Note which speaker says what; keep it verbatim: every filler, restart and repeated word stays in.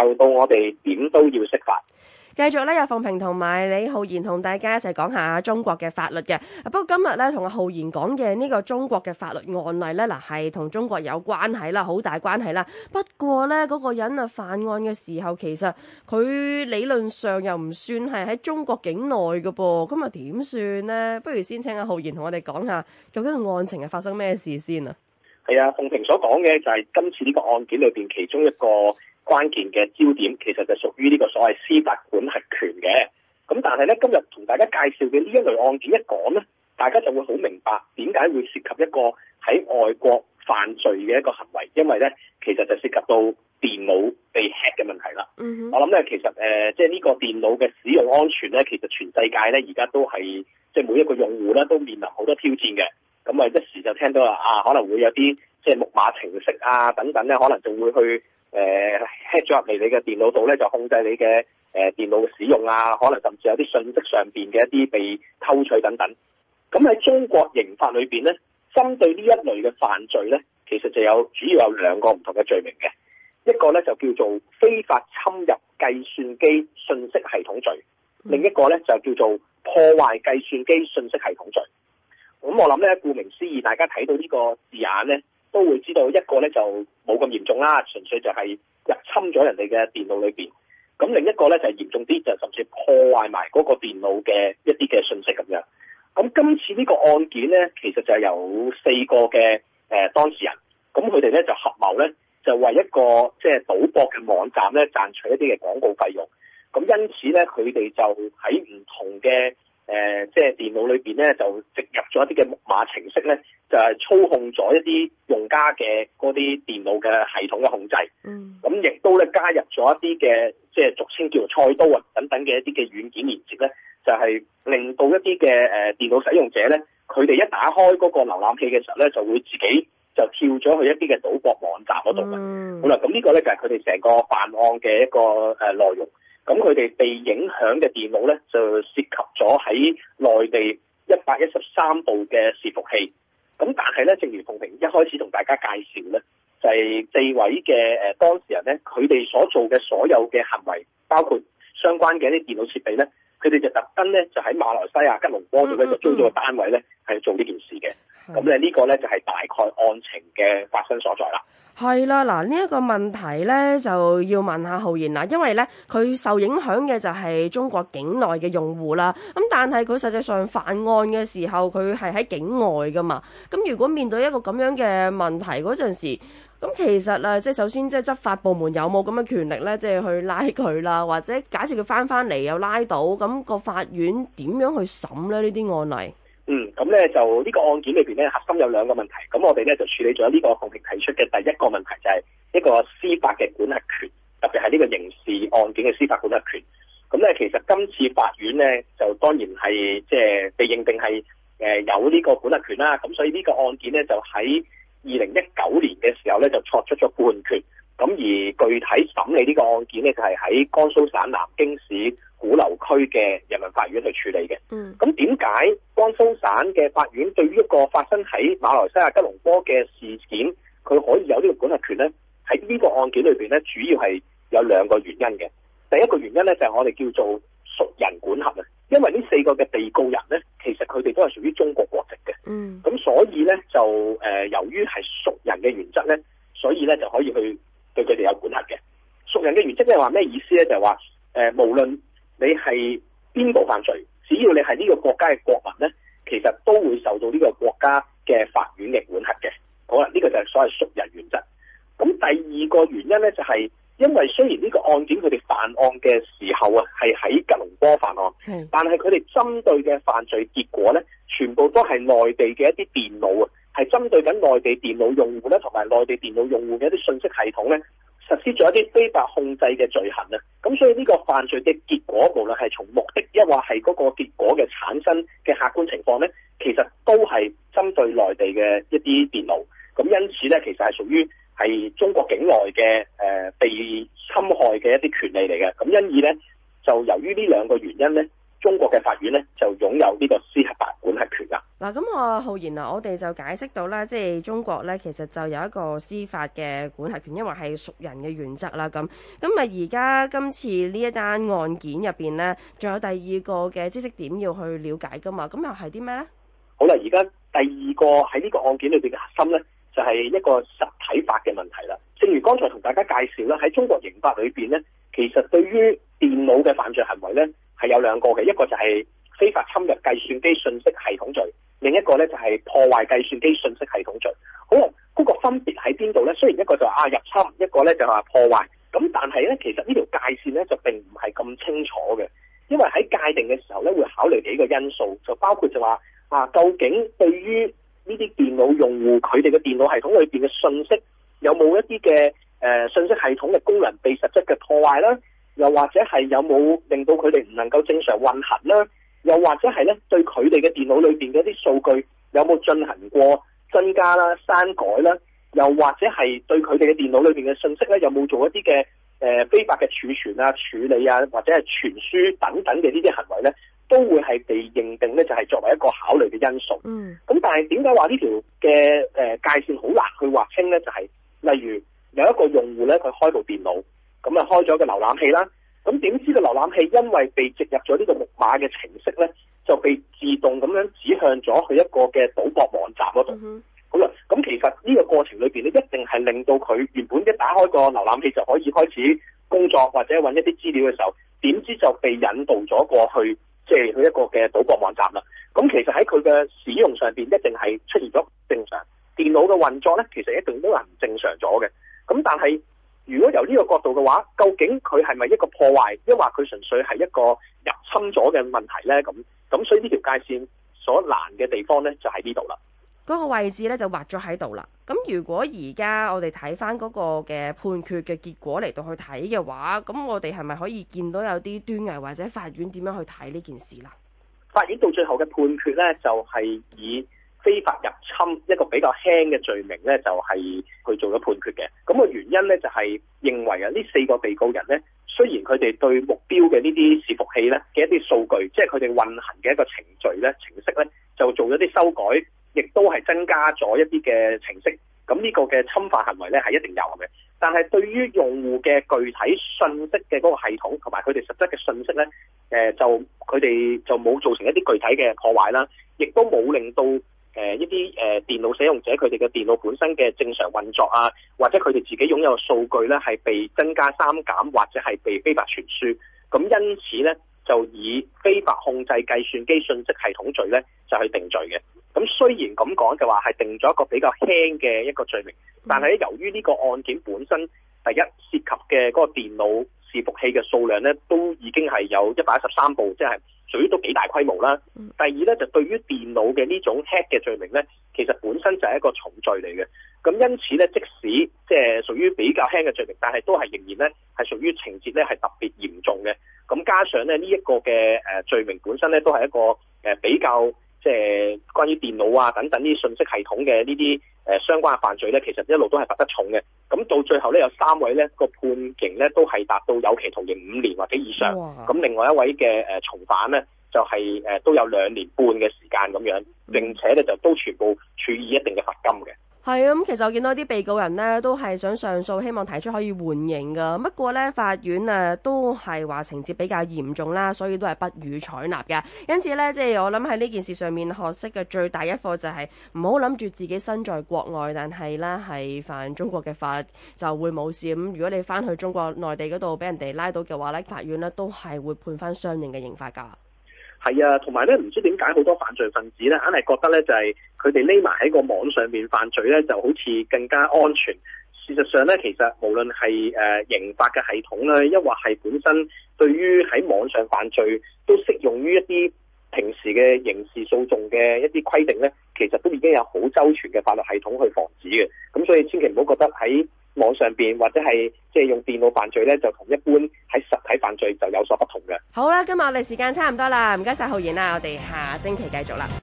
Speaker 1: 就到我哋點都要釋法。
Speaker 2: 繼續咧，有鳳萍同埋李浩然同大家一齊講下中國嘅法律嘅。不過今日咧，同阿浩然講嘅呢個中國嘅法律案例咧，嗱係同中國有關係啦，好大關係啦。不過咧，嗰個人啊犯案嘅時候，其實佢理論上又唔算係喺中國境內嘅噃，咁啊點算呢？不如先請阿浩然同我哋講下，究竟個案情係發生咩事先啊？
Speaker 1: 係啊，鳳萍所講嘅就係今次呢個案件裏邊其中一個關鍵嘅焦點，其實就屬於呢個所謂司法管轄權嘅。咁但係咧，今日同大家介紹嘅呢一類案件一講咧，大家就會好明白點解會涉及一個喺外國犯罪嘅一個行為，因為咧其實就涉及到電腦被 hack 嘅問題啦。Mm-hmm. 我諗咧，其實誒，即係呢個電腦嘅使用安全咧，其實全世界咧而家都係即係每一個用戶咧都面臨好多挑戰嘅。咁啊，一時就聽到話啊，可能會有啲即係木馬程式啊等等咧，可能仲會去誒 hack 咗入嚟你嘅電腦度咧，就控制你嘅誒、呃、電腦嘅使用啊，可能甚至有啲信息上邊嘅一啲被偷取等等。咁喺中國刑法裏邊咧，針對呢一類嘅犯罪咧，其實就有主要有兩個唔同嘅罪名嘅，一個咧就叫做非法侵入計算機信息系統罪，另一個咧就叫做破壞計算機信息系統罪。咁我諗咧，顧名思義，大家睇到呢個字眼咧，都會知道一個咧就冇咁嚴重啦，純粹就係入侵咗人哋嘅電腦裏邊。咁另一個咧就係嚴重啲，就甚至破壞埋嗰個電腦嘅一啲嘅信息咁樣。咁今次呢個案件咧，其實就係有四個嘅誒、呃、當事人，咁佢哋咧就合謀咧，就為一個即係賭博嘅網站咧賺取一啲嘅廣告費用。咁因此咧，佢哋就喺唔同嘅誒、呃，即係電腦裏邊咧，就植入咗一啲嘅木馬程式咧，就係、是、操控咗一啲用家嘅嗰啲電腦嘅系統嘅控制。嗯。咁亦都咧加入咗一啲嘅，即係俗稱叫做菜刀啊等等嘅一啲嘅軟件連接咧，就係、是、令到一啲嘅誒電腦使用者咧，佢哋一打開嗰個瀏覽器嘅時候咧，就會自己就跳咗去一啲嘅賭博網站嗰度嘅。嗯。好啦，咁呢個咧就係佢哋成個犯案嘅一個誒內容。咁佢哋被影響嘅電腦咧，就涉及咗喺內地一百一十三部嘅伺服器。咁但係咧，正如鳳萍一開始同大家介紹咧，就係、是、四位嘅誒當事人咧，佢哋所做嘅所有嘅行為，包括相關嘅一啲電腦設備咧，佢哋就特登咧就喺馬來西亞吉隆坡度咧就租咗個單位咧係做呢件事嘅。咁咧呢個咧就係大概案情嘅發生所在啦。
Speaker 2: 係啦，嗱呢一個問題咧就要問下浩然啦，因為咧佢受影響嘅就係中國境內嘅用戶啦。咁但係佢實際上犯案嘅時候，佢係喺境外噶嘛。咁如果面對一個咁樣嘅問題嗰陣時，咁其實啊，即係首先即係執法部門有冇咁嘅權力咧，即係去拉佢啦，或者假設佢翻翻嚟又拉到，咁個法院點樣去審咧呢啲案例？
Speaker 1: 嗯，咁咧就呢個案件裏邊咧，核心有兩個問題。咁我哋咧就處理咗呢個鳳萍提出嘅第一個問題，就係一個司法嘅管轄權，特別係呢個刑事案件嘅司法管轄權。咁咧其實今次法院咧就當然係即係被認定係誒有呢個管轄權啦。咁所以呢個案件咧就喺二零一九年嘅時候咧就作出咗判決。咁而具體審理呢個案件咧就係喺江蘇省南京市鼓樓區嘅人民法院去處理嘅。嗯。咁點解江蘇省嘅法院對於一個發生喺馬來西亞吉隆坡嘅事件，佢可以有呢個管轄權咧？喺呢個案件裏邊咧，主要係有兩個原因嘅。第一個原因咧就係我哋叫做屬人管轄啊，因為呢四個嘅被告人咧，其實佢哋都係屬於中國國籍嘅。嗯。咁所以咧就誒、呃，由於係屬人嘅原則咧，所以咧就可以去對佢哋有管轄嘅。屬人嘅原則即係話咩意思咧？就係話誒，無論你係邊個犯罪，只要你係呢個國家嘅國民咧，其實都會受到呢個國家嘅法院嘅管轄嘅。好啦，呢個就係所謂屬人原則。咁第二個原因咧，就係因為雖然呢個案件佢哋犯案嘅時候啊，係喺吉隆坡犯案，嗯、但係佢哋針對嘅犯罪結果咧，全部都係內地嘅一啲電腦啊，係針對緊內地電腦用戶咧，同埋內地電腦用戶嘅一啲信息系統咧，實施咗一啲非法控制嘅罪行啊。咁所以呢個犯罪嘅結果，無論係從目的，抑或係嗰個結果嘅產生嘅客觀情況咧，其實都係針對內地嘅一啲電腦。咁因此咧，其實係屬於係中國境內嘅誒、呃、被侵害嘅一啲權利嚟嘅。咁因而咧，就由於呢兩個原因咧，中國嘅法院咧就擁有呢個司法管轄權啦。
Speaker 2: 嗱，咁我浩然啊，我哋就解釋到啦，即係中國咧，其實就有一個司法嘅管轄權，因為係屬人嘅原則啦。咁咁啊，而家今次呢一單案件入邊咧，仲有第二個嘅知識點要去了解噶嘛？咁又係啲咩咧？
Speaker 1: 好啦，而家第二個喺呢個案件裏邊嘅核心咧，就係一個實體法嘅問題啦。正如剛才同大家介紹啦，喺中國刑法裏邊咧，其實對於電腦嘅犯罪行為咧係有兩個嘅，一個就係非法侵入計算機信息系統罪。另一個咧就係破壞計算機信息系統罪。好啦，嗰個分別喺邊度咧？雖然一個就啊入侵，一個咧就話破壞。咁但係咧，其實呢條界線咧就並唔係咁清楚嘅，因為喺界定嘅時候咧會考慮幾個因素，就包括就話啊，究竟對於呢啲電腦用戶佢哋嘅電腦系統裏邊嘅信息有冇一啲嘅誒信息系統嘅功能被實質嘅破壞啦？又或者係有冇令到佢哋唔能夠正常運行啦？又或者係咧，對佢哋嘅電腦裏邊嘅一啲數據有冇進行過增加啦、刪改啦？又或者係對佢哋嘅電腦裏邊嘅信息咧，有冇做一啲嘅誒非法嘅儲存啊、處理啊，或者係傳輸等等嘅呢啲行為咧，都會係被認定咧，就係作為一個考慮嘅因素。嗯。咁但係點解話呢條嘅誒界線好難去劃清咧？就係、是、例如有一個用戶咧，佢開部電腦，咁啊開咗個瀏覽器啦。咁點知個瀏覽器因為被植入咗呢個木馬嘅程式咧，就被自動咁樣指向咗去一個嘅賭博網站嗰度。Mm-hmm. 好啦，咁其實呢個過程裏邊咧，一定係令到佢原本一打開個瀏覽器就可以開始工作或者揾一啲資料嘅時候，點知就被引導咗過去，即係去一個嘅賭博網站啦。咁其實喺佢嘅使用上邊，一定係出現咗正常電腦嘅運作咧，其實一定都係唔正常咗嘅。咁但係如果由呢個角度嘅話，究竟佢係咪一個破壞，抑或佢純粹係一個入侵咗嘅問題呢？咁咁所以呢條界線所難嘅地方呢，就喺呢度啦。
Speaker 2: 嗰個位置咧就畫咗喺度啦。咁如果而家我哋睇翻嗰個嘅判決嘅結果嚟到去睇嘅話，咁我哋係咪可以見到有啲端倪，或者法院點樣去睇呢件事啦？
Speaker 1: 法院到最後嘅判決呢，就係以非法入侵一個比較輕嘅罪名咧，就係去做咗判決嘅。咁個原因咧，就係認為啊，呢四個被告人咧，雖然佢哋對目標嘅呢啲伺服器咧嘅一啲數據，即係佢哋運行嘅一個程序咧、程式咧，就做咗啲修改，亦都係增加咗一啲嘅程式。咁呢個嘅侵犯行為咧係一定有嘅。但係對於用戶嘅具體信息嘅嗰個系統同埋佢哋實質嘅信息咧，誒、呃、就佢哋就冇造成一啲具體嘅破壞啦，亦都冇令到誒一啲誒電腦使用者佢哋嘅電腦本身嘅正常運作啊，或者佢哋自己擁有嘅數據咧係被增加刪減或者係被非法傳輸，咁因此咧就以非法控制計算機信息系統罪咧就去定罪嘅。咁雖然咁講就話係定咗一個比較輕嘅一個罪名，但係咧由於呢個案件本身第一涉及嘅嗰個電腦伺服器嘅數量咧都已經係有一百一十三部，即係屬於都幾大規模啦。第二咧就對於電腦嘅呢種 hack 嘅罪名咧，其實本身就係一個重罪嚟嘅。咁因此咧，即使即係屬於比較輕嘅罪名，但係都係仍然咧係屬於情節咧係特別嚴重嘅。咁加上咧呢一個嘅誒罪名本身咧都係一個誒比較即係關於電腦啊等等呢啲信息系統嘅呢啲誒相關嘅犯罪咧，其實一路都係罰得重嘅。咁到最後咧有三位咧個判刑咧都係達到有期徒刑五年或者以上。咁另外一位嘅誒從犯咧就係誒都有兩年半嘅時間咁樣，並且咧就都全部處以一定嘅罰金嘅。
Speaker 2: 係啊，咁其實我見到啲被告人呢都係想上訴，希望提出可以緩刑噶。不過呢，法院啊都係話情節比較嚴重啦，所以都係不予採納嘅。因此呢，即係我諗喺呢件事上面學識嘅最大一課就係唔好諗住自己身在國外，但係呢係犯中國嘅法就會冇事。咁如果你翻去中國內地嗰度俾人哋拉到嘅話呢，法院呢都係會判翻相應嘅刑罰噶。
Speaker 1: 係啊，同埋咧，唔知點解好多犯罪分子咧，硬係覺得咧就係佢哋匿埋喺個網上面犯罪咧，就好似更加安全。事實上咧，其實無論係誒刑法嘅系統咧，抑或係本身對於喺網上犯罪都適用於一啲平時嘅刑事訴訟嘅一啲規定咧，其實都已經有好周全嘅法律系統去防止嘅。咁所以千祈唔好覺得喺網上邊或者係即係用電腦犯罪咧，就同一般喺實體犯罪就有所不同嘅。
Speaker 2: 好啦，今日我哋時間差唔多啦，唔該晒浩然啦，我哋下星期繼續啦。